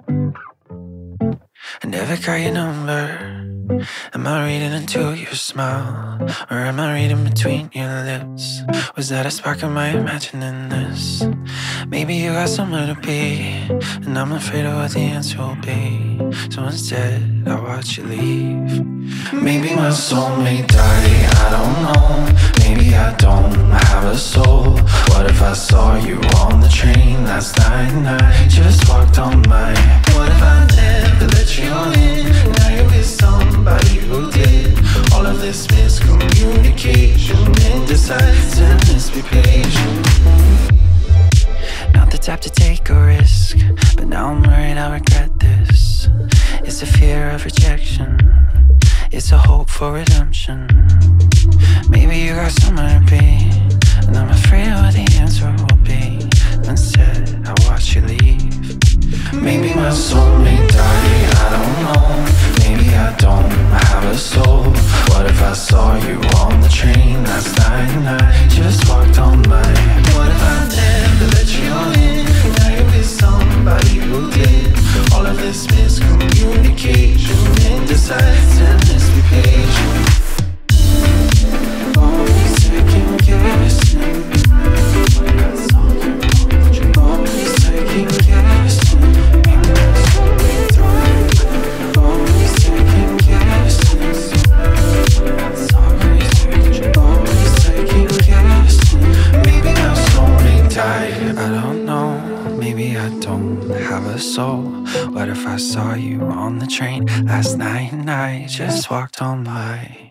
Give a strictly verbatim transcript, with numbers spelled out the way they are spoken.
I never got your number. Am I reading into your smile, or am I reading between your lips? Was that a spark? Am I imagining this? Maybe you got somewhere to be, and I'm afraid of what the answer will be. So instead, I watch you leave. Maybe my soul may die, I don't know. Maybe I don't have a soul. What if I saw you on the train last night and I just walked on by? What if I never let you in? Now you're with somebody who did. All of this miscommunication, indecisiveness, be patient. Not the type to take a risk, but now I'm worried I'll regret this. It's a fear of rejection, it's a hope for redemption. Maybe you got somewhere to be, and I'm afraid of what the answer will be. Instead, I watch you leave. Maybe my soul may die, I don't know. Maybe I don't have a soul. What if I saw you on the train last night and I just walked on by? What if I never let you in? Now you're with somebody who did. All of this miscommunication, indecisiveness, be patient. Only second guessing. Only second guessing. Only second guessing. Only second guessing. Maybe my soul may die, I don't know. Maybe I don't have a soul. What if I saw you on the train last night and I just walked on by?